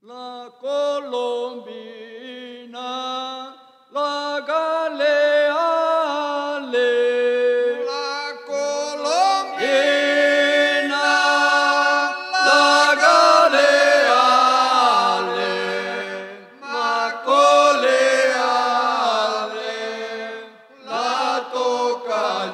La colombina, la galeale. La colombina, La galeale, la coleale, la toca il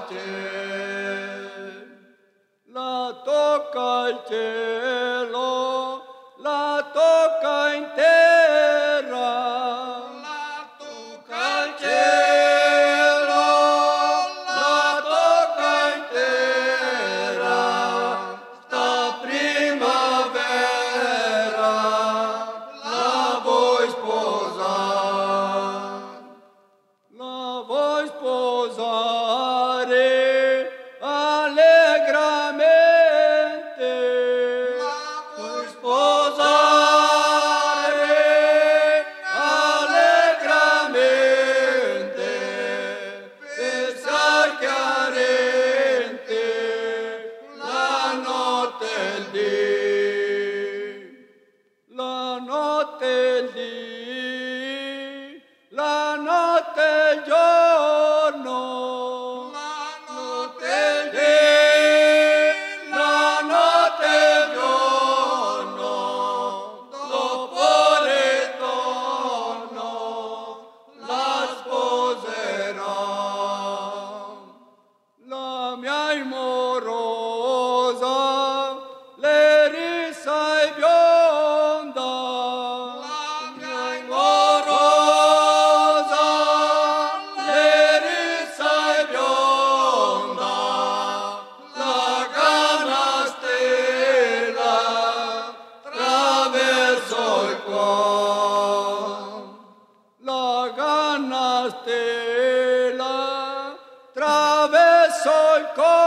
cielo, la tocca in terra, la tocca al cielo, la tocca in terra, sta primavera, la vuoi sposare? La vuoi sposare allegramente? la vuoi Sposare allegramente, pensar chiaramente la notte e il dì, la notte e il dì, la notte e il giorno, la notte e il dì, la notte e il giorno, dopo ritorno la sposerò. La mia morosa, le risa e bionda, la mia morosa, le risa e bionda, la canastella traverso il cuore, la canastella traverso il cuore.